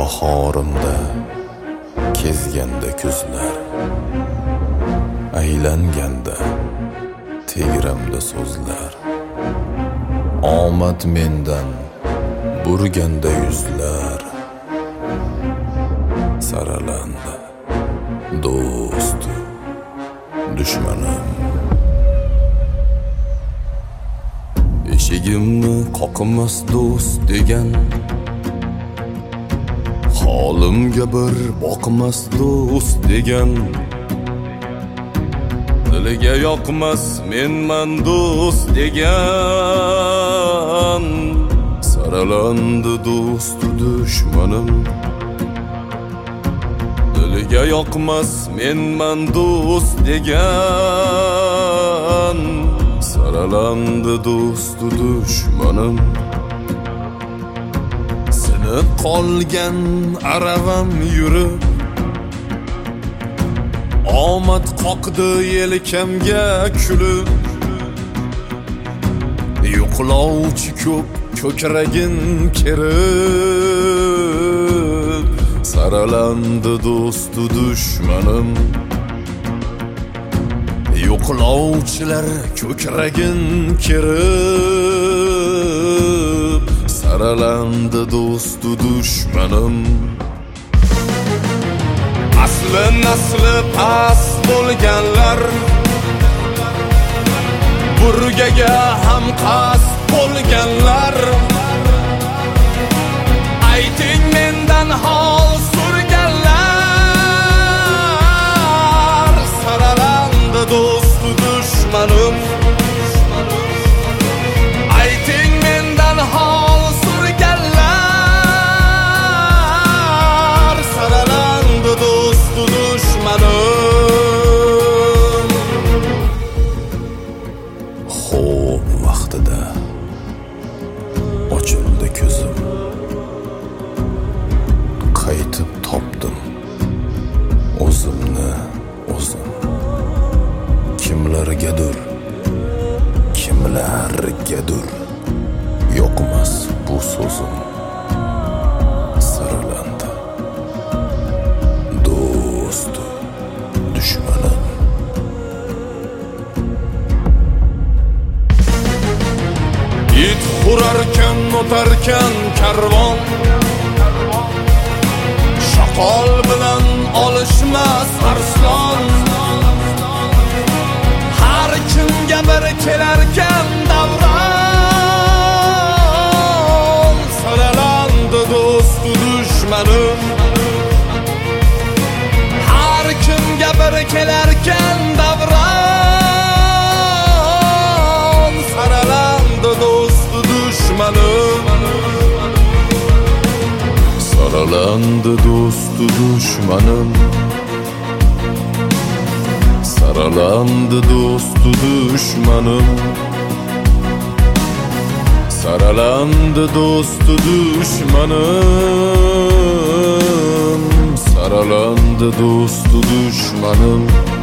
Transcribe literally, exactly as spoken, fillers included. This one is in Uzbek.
bahorimda kezganda kuzlar, aylanganda tegramda so'zlar, omad mendan burganda yuzlar, saralandi do'stu dushmanim. Eshigimni qoqmas do'st degan, holimga bir boqmas do'st degan, diliga yoqmas menman do'st degan, saralandi do'stu dushmanim. Diliga yoqmas menman do'st degan, saralandi do'stu dushmanim. Sinib qolgan aravam yurib, omad qoqdi yelkamga kulib, yo'qlovchi ko'p ko'kragin kerib, saralandi do'stu dushmanim. Yo'qlovchilar ko'kragin kerib, saralandi do'stu dushmanim. Asli nasli past bo'lganlar, burgaga ham qasd bo'lganlar, ayting mendan hol so'rganlar, saralandi do'stu dushmanim. Ayting mendan hol so'rganlar, saralandi do'stu dushmanim. Xo'p vaqtida ochildi ko'zim, qaytib topdim o'zimni o'zim. Kimlargadir, kimlargadir yoqmas bu so'zim, saralandi do'stu dushmanim. It hurarkan o'tarkan karvon, shaqol bilan olishmas arslon. Har kimga bir kelarkan davron, saralandi do'stu dushmanim. Har kimga bir kelarkan davron, saralandi do'stu dushmanim. Saralandi do'stu dushmanim. Saralandi do'stu dushmanim. Saralandi do'stu dushmanim. Saralandi do'stu dushmanim.